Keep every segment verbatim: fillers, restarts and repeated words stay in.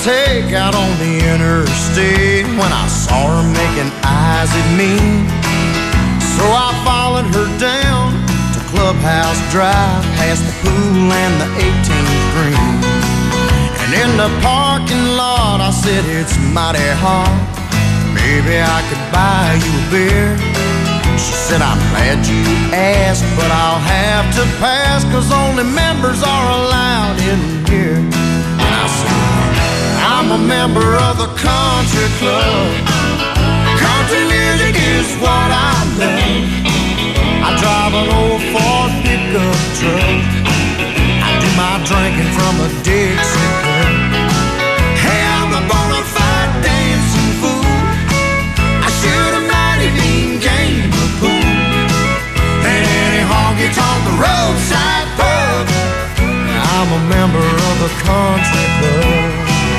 take out on the interstate when I saw her making eyes at me. So I followed her down to Clubhouse Drive, past the pool and the eighteenth green. And in the parking lot I said, it's mighty hot, maybe I could buy you a beer. She said, I'm glad you asked, but I'll have to pass, 'cause only members are allowed in here. And I said, I'm a member of the country club. Country music is what I love. I drive an old Ford pickup truck. I do my drinking from a Dixie cup. Hey, I'm a bona fide dancing fool. I shoot a mighty mean game of pool. And any honky-tonk roadside pub. I'm a member of the country club.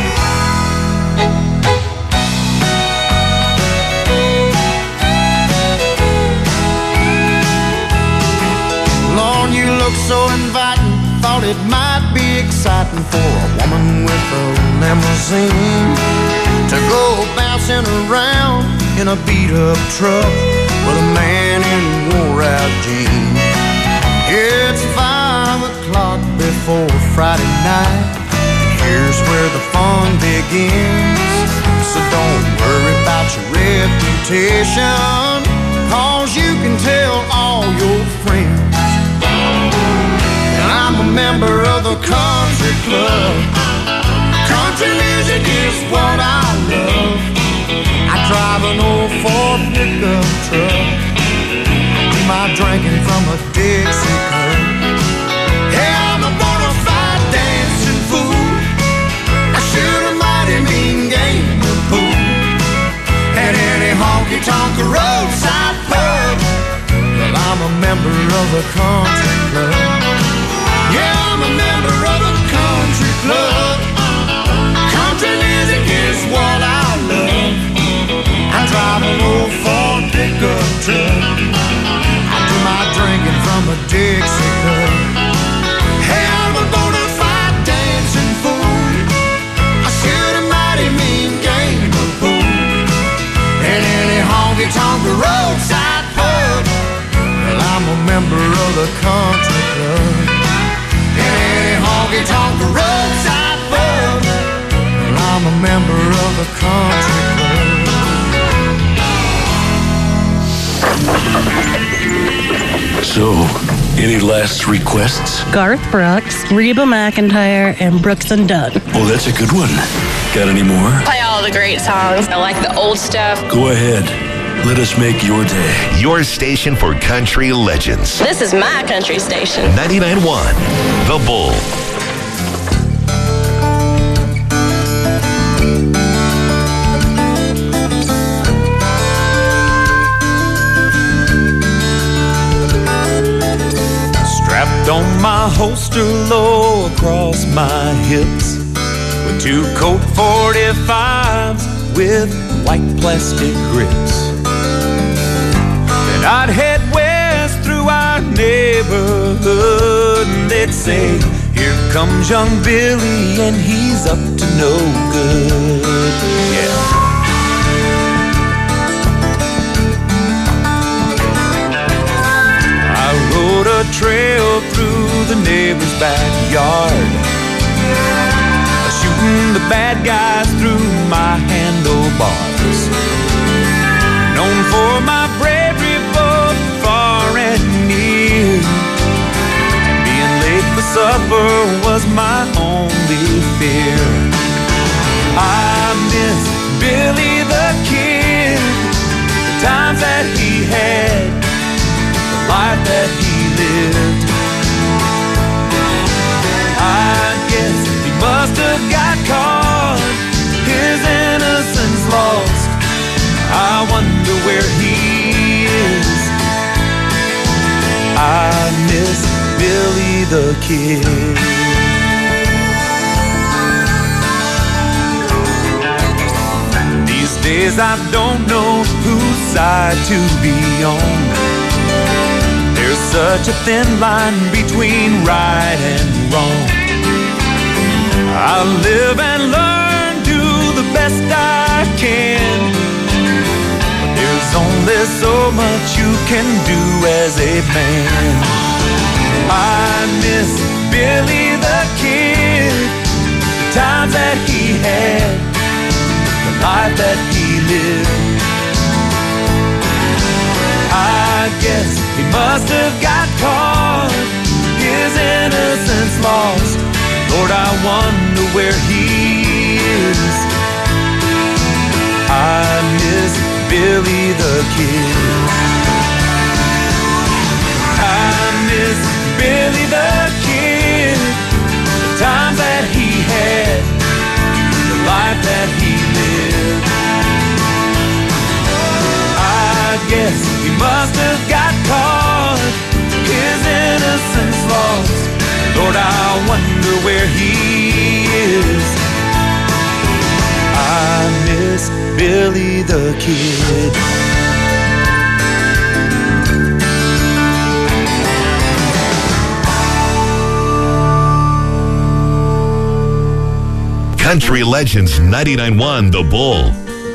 Lord, you look so inviting. Thought it might be exciting for a woman with a limousine to go bouncing around in a beat-up truck with a man in wore-out jeans. It's five o'clock before Friday night. Here's where the fun begins. So don't worry about your reputation, 'cause you can tell all your friends. And I'm a member of the country club. Country music is what I love. I drive an old Ford pickup truck. I do my drinking from a Dixie cup. Hey, I'm a bona fide dancing fool. I shoot a mighty mean game of pool. At any honky-tonk roadside pub. Well, I'm a member of the country club. Yeah, I'm a member of the country club. Country music is what I love. I drive an old Ford pickup truck. I do my drinking from a Dixie cup. Hey, I'm a bona fide dancing fool. I shoot a mighty mean game of pool. And any honky-tonk roadside pub. Well, I'm a member of the country club. And any honky-tonk roadside pub. Well, I'm a member of the country club. So, any last requests? Garth Brooks, Reba McEntire, and Brooks and Dunn. Oh, that's a good one. Got any more? Play all the great songs. I like the old stuff. Go ahead. Let us make your day. Your station for country legends. This is my country station. ninety-nine point one, The Bull. Strapped on my holster low across my hips with two Colt forty-fives with white plastic grips. Then I'd head west through our neighborhood and they'd say, here comes young Billy and he's up to no good. Yeah. I rode a trail through the neighbor's backyard, shooting the bad guys through my handlebars. Known for my bravery both far and near, and being late for supper was my only fear. I miss Billy the Kid, the times that he had, the life that he lived. I guess he must have got caught, his innocence lost. I wonder where he is. I miss Billy the Kid. These days I don't know whose side to be on. There's such a thin line between right and wrong. I live and learn There's so much you can do as a man. I miss Billy the Kid, the times that he had, the life that he lived. I guess he must have got caught, his innocence lost. Lord, I wonder where he is. I miss Billy the Kid. I miss Billy the Kid, the times that he had, the life that he lived. I guess he must have got caught, his innocence lost. Lord, I wonder where he is. I miss Billy the Kid. Country Legends ninety-nine point one The Bull.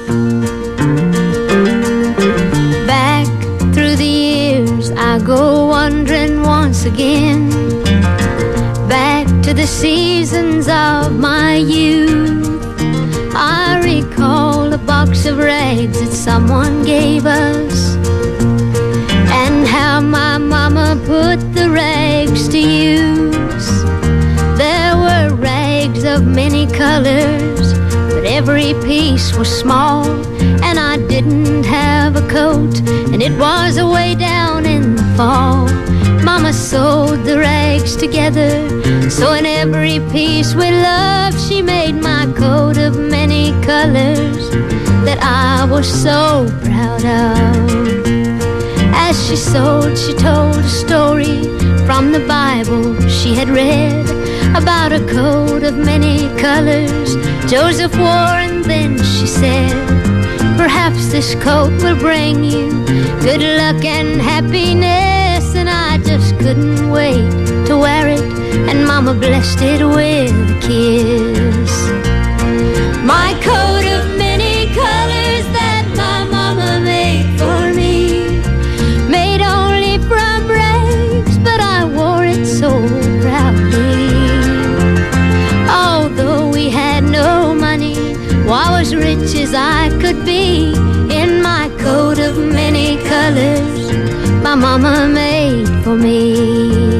Back through the years I go wandering once again, back to the seasons of my youth. I recall a box of rags that someone gave us, and how my mama put the rags to use. There were rags of many colors, but every piece was small, and I didn't have a coat, and it was away down in the fall. Mama sewed the rags together, so in every piece with love she made my coat of many colors that I was so proud of. As she sewed, she told a story from the Bible she had read about a coat of many colors Joseph wore, and then she said, perhaps this coat will bring you good luck and happiness. And I just couldn't wait to wear it, and Mama blessed it with a kiss. My coat of many colors that my Mama made for me, made only from rags, but I wore it so proudly. Although we had no money, well, I was rich as I could be in my coat of many colors my Mama made for me.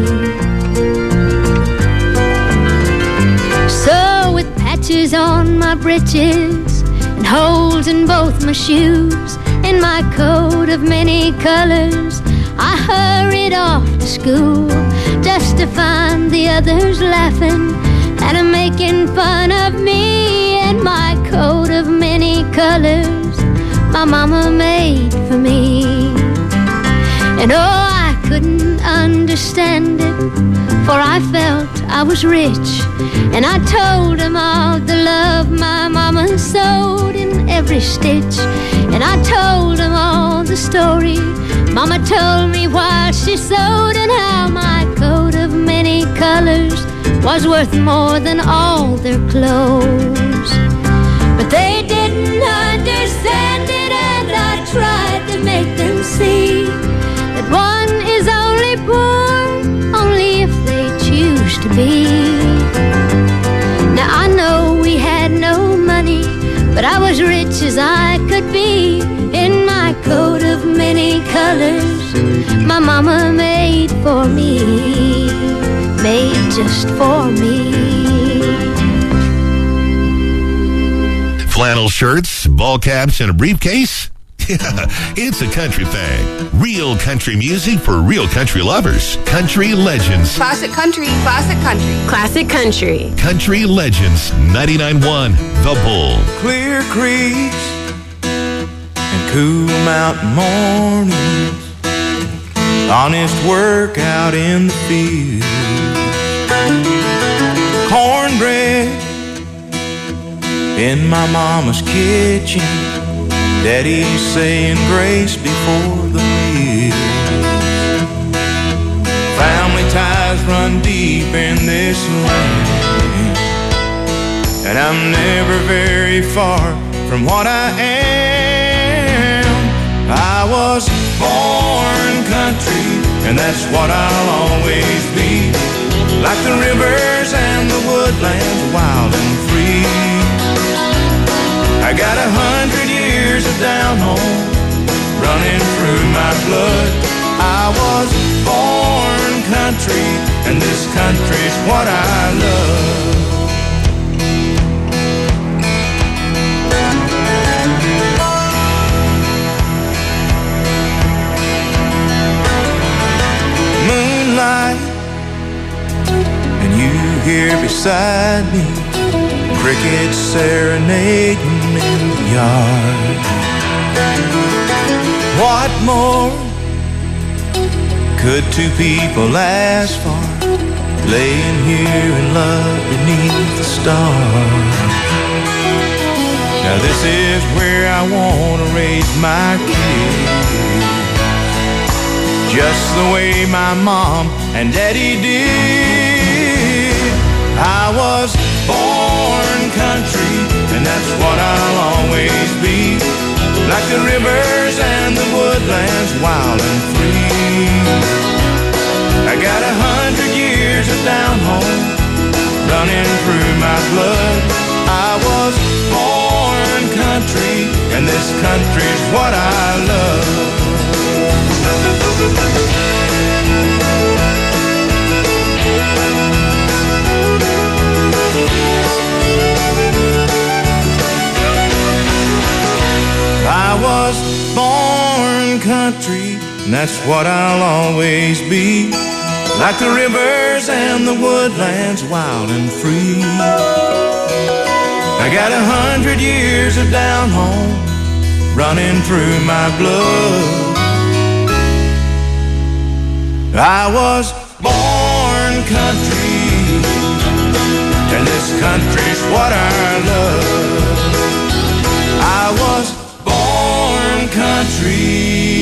So with patches on my breeches and holes in both my shoes, in my coat of many colors I hurried off to school, just to find the others laughing and making fun of me in my coat of many colors my Mama made for me. And oh, I couldn't understand it, for I felt I was rich, and I told them all the love my Mama sewed in every stitch. And I told them all the story Mama told me while she sewed, and how my coat of many colors was worth more than all their clothes. But they didn't understand it, and I tried to make them see that one is only poor only if they choose to be. Now I know we had no money, but I was rich as I could be in my coat of many colors my Mama made for me, made just for me. Flannel shirts, ball caps, and a briefcase? Yeah, it's a country thing. Real country music for real country lovers. Country Legends. Classic country, classic country. Classic country. Country Legends ninety-nine point one The Bull. Clear creeks and cool mountain mornings, honest work out in the field, cornbread in my mama's kitchen, Daddy saying grace before the meal. Family ties run deep in this land, and I'm never very far from what I am. I was born country, and that's what I'll always be. Like the rivers and the woodlands, wild and free. I got a hundred years of down home running through my blood. I was born country, and this country's what I love. Moonlight, and you here beside me, crickets serenading in the yard. What more could two people ask for, laying here in love beneath the stars? Now this is where I want to raise my kids, just the way my mom and daddy did. I was born country, and that's what I'll always be. Like the rivers and the woodlands, wild and free. I got a hundred years of down home running through my blood. I was born country, and this country's what I love. I was born country, and that's what I'll always be. Like the rivers and the woodlands, wild and free. I got a hundred years of down home running through my blood. I was born country, and this country's what I love. I was born country.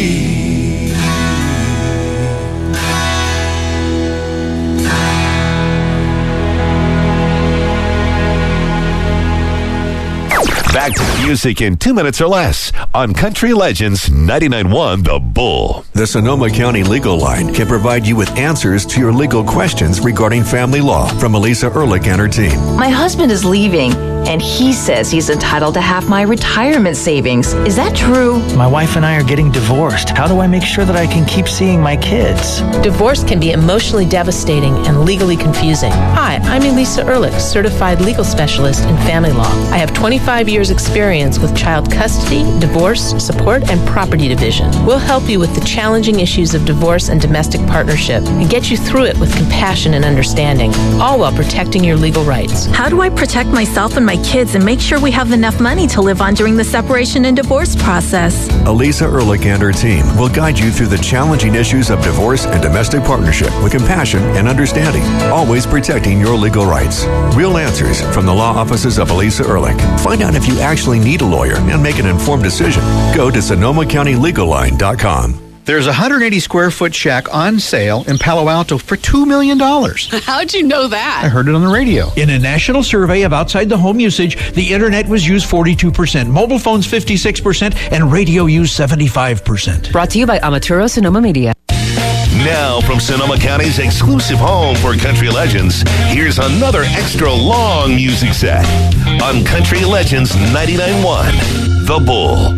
Back to the music in two minutes or less on Country Legends ninety-nine point one The Bull. The Sonoma County Legal Line can provide you with answers to your legal questions regarding family law from Elisa Ehrlich and her team. My husband is leaving, and he says he's entitled to half my retirement savings. Is that true? My wife and I are getting divorced. How do I make sure that I can keep seeing my kids? Divorce can be emotionally devastating and legally confusing. Hi, I'm Elisa Ehrlich, certified legal specialist in family law. I have twenty-five years experience with child custody, divorce, support, and property division. We'll help you with the challenging issues of divorce and domestic partnership and get you through it with compassion and understanding, all while protecting your legal rights. How do I protect myself and my kids and make sure we have enough money to live on during the separation and divorce process? Elisa Ehrlich and her team will guide you through the challenging issues of divorce and domestic partnership with compassion and understanding, always protecting your legal rights. Real answers from the law offices of Elisa Ehrlich. Find out if you actually need a lawyer and make an informed decision. Go to Sonoma County Legal Line dot com. There's a one hundred eighty square foot shack on sale in Palo Alto for two million dollars. How'd you know that? I heard it on the radio. In a national survey of outside the home usage, the internet was used forty-two percent, mobile phones fifty-six percent, and radio used seventy-five percent. Brought to you by Amaturo Sonoma Media. Now, from Sonoma County's exclusive home for country legends, here's another extra long music set on Country Legends ninety-nine point one The Bull.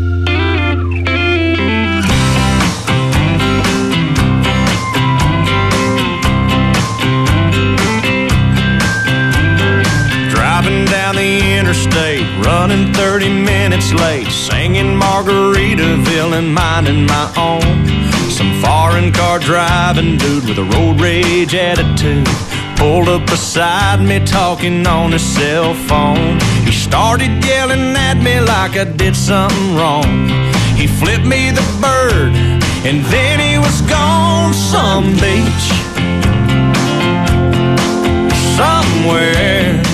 Driving down the interstate, running thirty minutes late, singing Margaritaville and minding my own. Some foreign car driving dude with a road rage attitude pulled up beside me talking on his cell phone. He started yelling at me like I did something wrong. He flipped me the bird and then he was gone. Some beach somewhere,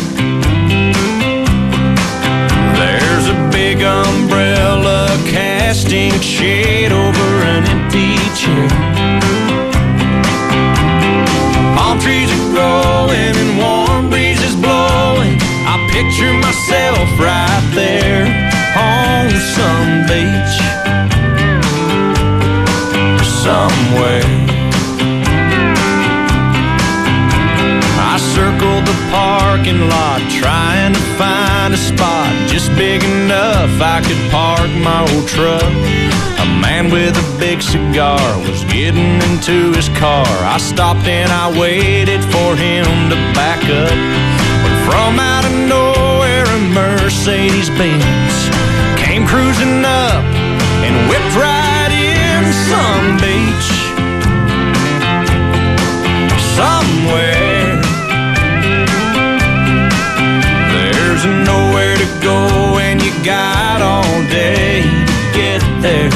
there's a big umbrella casting shade over an empty chair. Palm trees are growing and warm breezes blowing. I picture myself right there on some beach. parking lot, trying to find a spot just big enough I could park my old truck. A man with a big cigar was getting into his car. I stopped and I waited for him to back up. When from out of nowhere a Mercedes-Benz came cruising up and whipped right in some beach somewhere. There's nowhere to go and you got all day to get there.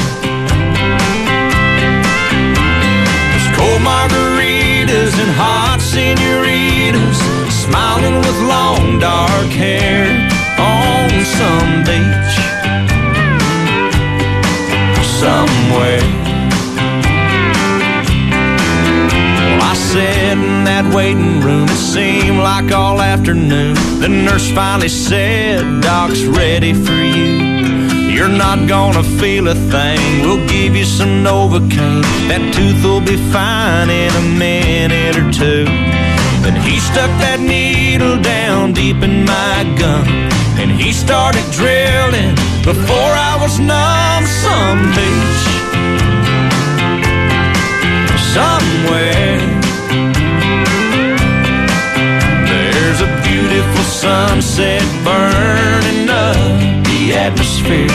There's cold margaritas and hot senoritas smiling with long dark hair on some beach somewhere. Well, I sat in that waiting room, it seemed like all afternoon. The nurse finally said, "Doc's ready for you. You're not gonna feel a thing. We'll give you some Novocaine. That tooth will be fine in a minute or two." Then he stuck that needle down deep in my gum, and he started drilling before I was numb. Some beach somewhere. There's a beautiful sunset burning up the atmosphere.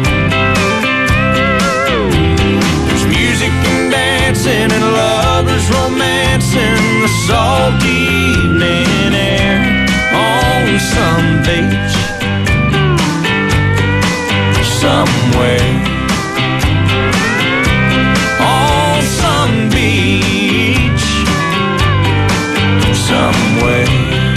There's music and dancing and lovers romancing the salty evening air on some beach somewhere. On some beach somewhere.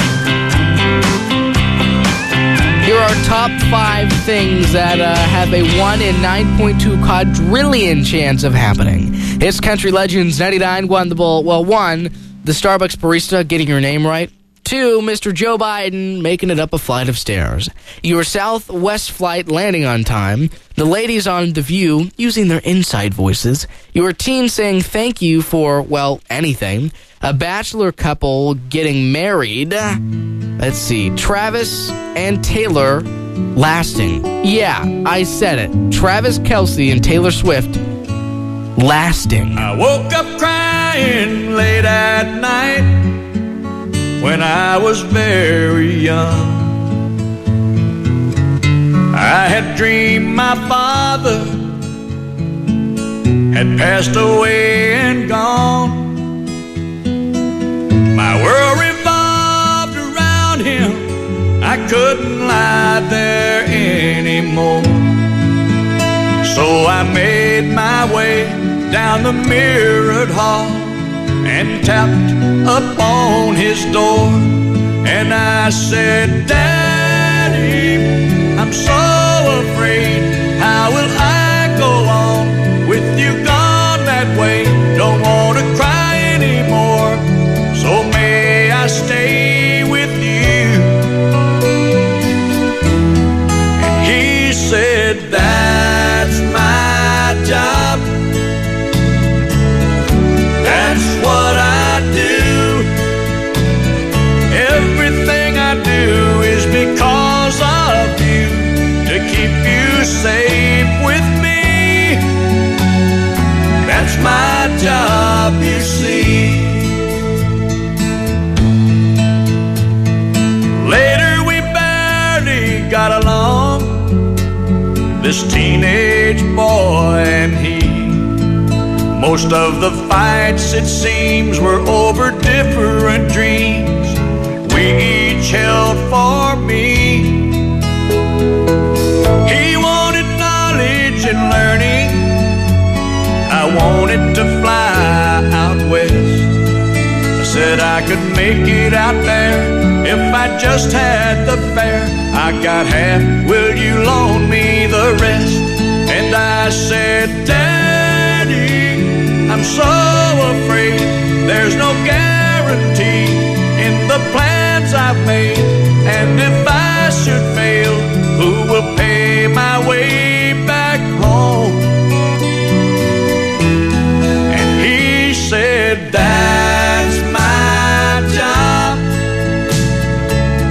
Here are top five things that uh, have a one in nine point two quadrillion chance of happening. It's Country Legends ninety-nine won the Bull. Well, one, the Starbucks barista getting your name right. Two, Mister Joe Biden making it up a flight of stairs. Your Southwest flight landing on time. The ladies on The View using their inside voices. Your teen saying thank you for, well, anything. A bachelor couple getting married. Let's see. Travis and Taylor lasting. Yeah, I said it. Travis Kelce and Taylor Swift lasting. I woke up crying late at night when I was very young. I had dreamed my father had passed away and gone. My world revolved around him. I couldn't lie there anymore. So I made my way down the mirrored hall and tapped upon his door. And I said, "Daddy, I'm so afraid. How will I go on with you gone that way? Don't want to cry anymore. So may I stay with you?" And he said, "That's my job. That's what I do. Everything I do is because of you, to keep you safe with me. That's my job, you see." Later we barely got along, this teenage boy and he. Most of the fights, it seems, were over different dreams we each held for me. He wanted knowledge and learning. I wanted to fly out west. I said I could make it out there if I just had the fare. I got half, will you loan me the rest? And I said, "Daddy, I'm so afraid there's no guarantee in the plans I've made. And if I should fail, who will pay my way back home?" And he said, "That's my job.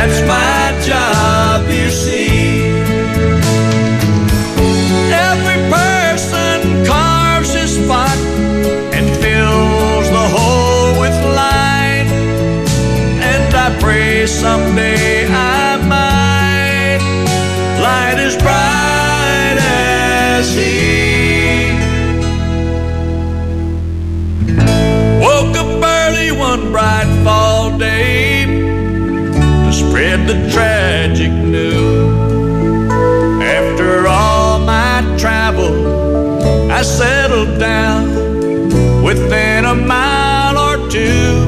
That's my job, you see. Every person carves his spot and fills the hole with light. And I pray someday I might light as bright as he. Woke up early one bright fall day to spread the tragic news. After all my travel, I settled down within a mile or two.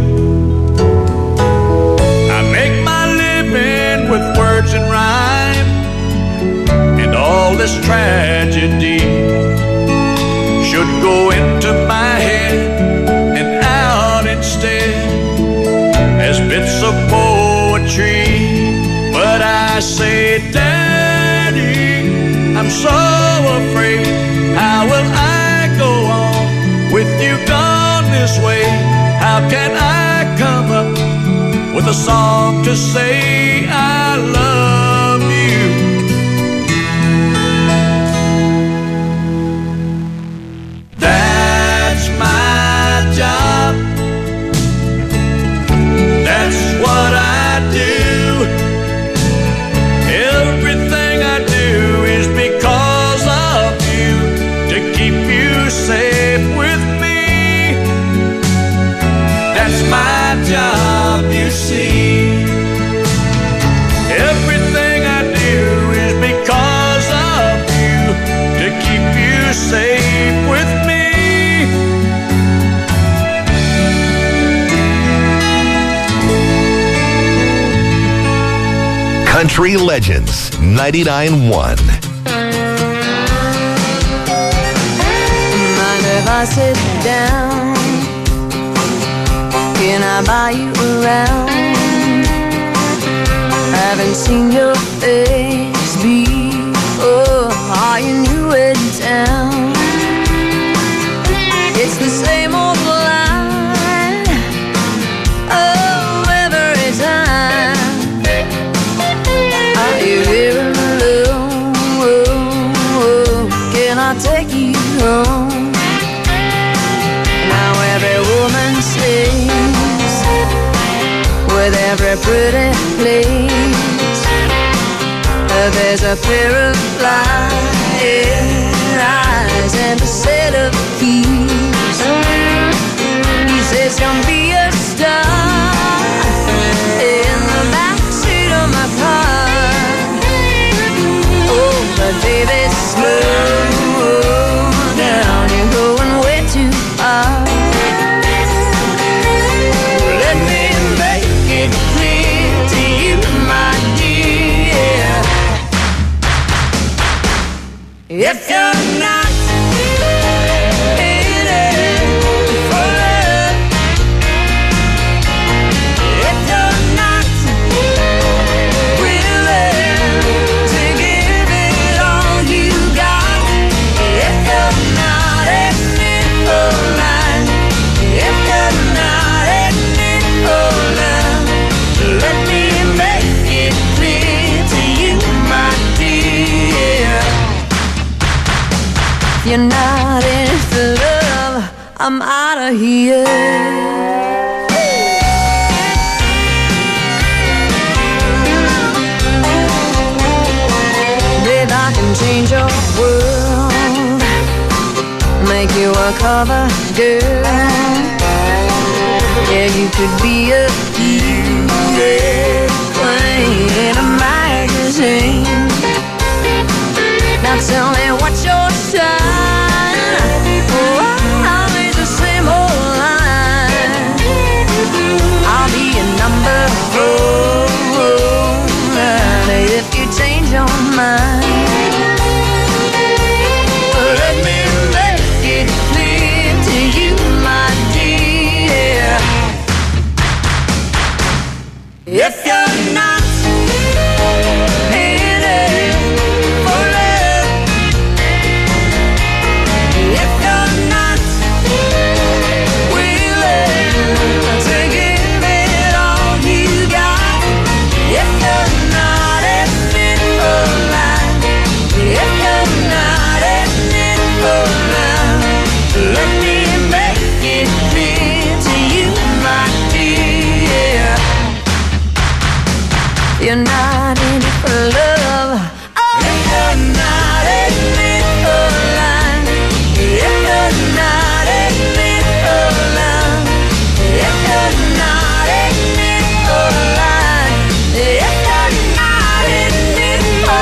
I make my living with words and rhyme, and all this tragedy should go into my head and out instead as bits of poetry. But I say, Daddy, I'm so afraid. How will I go on with you gone this way? How can I come up with a song to say I love you? That's my job. That's what I do. Everything I do is because of you, to keep you safe with me. That's my job, you see. Everything I do is because of you, to keep you safe with me. Country Legends ninety-nine point one. Mind if I sit down? Can I buy you around? Haven't seen your face before. Are you new in town? It's the same old line, oh, every time. Are you here alone? Can I take you home? Now every woman sings with every pretty place. There's a pair of flying eyes and a set of keys. He says, come be a star in the backseat of my car. Oh, but baby, slow down, you're going way too far. Let me make it clear to you, my dear. If you're not in it for love, if you're not willing to give it all you got, if you're not in it for life, if you're not in it for love, let me make it clear to you, my dear. If you're not in it for love, I'm out of here. Babe, I can change your world, make you a cover girl. Yeah, you could be a beauty queen in a magazine. Now tell me what's your sign? Oh, always the same old line. I'll be a number four if you change your mind. Let me make it clear to you, my dear. If you're not in it for love, oh, if you're not in it for love, if you're not in it for love, if you're not in it for love, if you're not in it for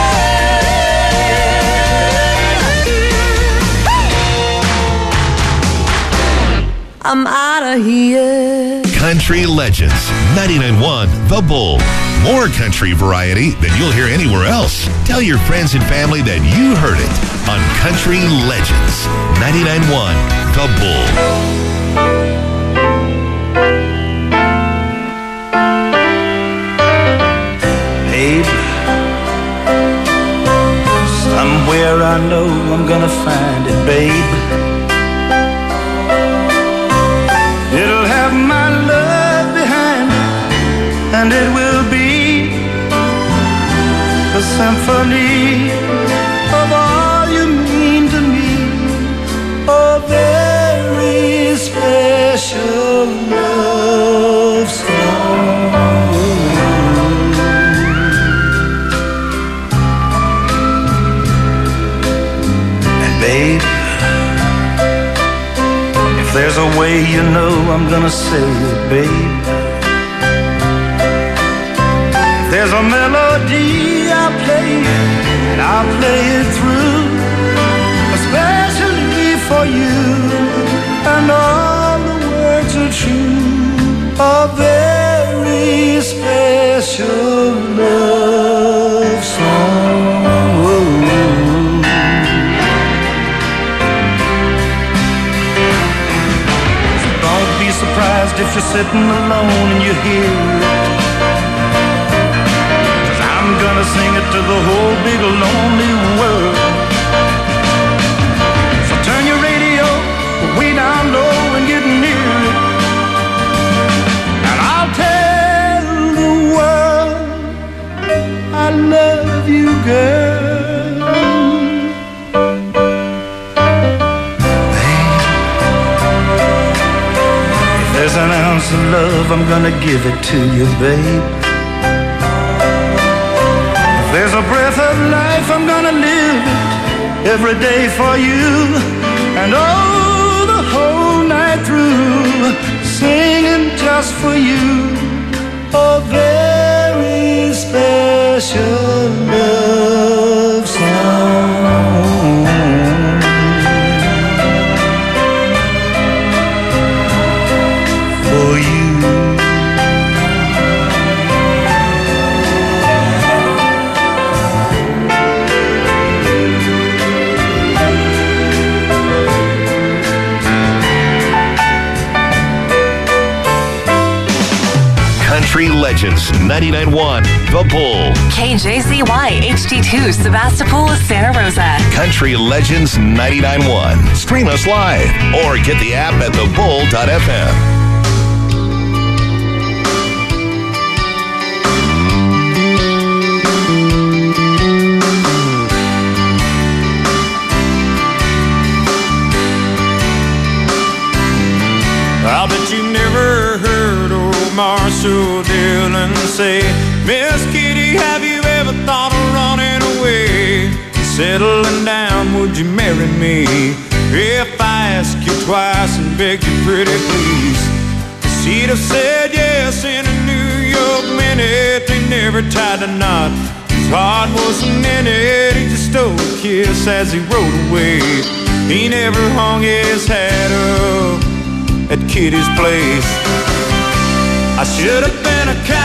love, I'm out of here. Country Legends, ninety-nine point one The Bull. More country variety than you'll hear anywhere else. Tell your friends and family that you heard it on Country Legends, ninety-nine point one The Bull. Babe, somewhere I know I'm gonna find it, babe. It'll have my love behind it, and it will be a symphony of all you mean to me, a very special love song. And babe, if there's a way, you know I'm gonna say it, babe. If there's a melody I'll play, and I'll play it through, especially for you, and all the words are true, a very special love song. Surprised if you're sitting alone and you hear it, 'cause I'm gonna sing it to the whole big lonely world. So turn your radio way down low and get near it, and I'll tell the world I love you, girl. There's an ounce of love, I'm gonna give it to you, babe. If there's a breath of life, I'm gonna live it every day for you, and oh, the whole night through, singing just for you, a very special love song. For you. Country Legends, ninety-nine point one The Bull. K J Z Y H D two Sebastopol, Santa Rosa. Country Legends ninety-nine point one. Stream us live or get the app at the bull dot f m. I bet you never heard old Marshall Dillon say, Miss Kitty, have you ever thought of running away? Settling down, would you marry me? If I ask you twice and beg you pretty please. She'd have said yes in a New York minute. They never tied a knot, his heart wasn't in it. He just stole a kiss as he rode away. He never hung his hat up at Kitty's place. I should have been a cowboy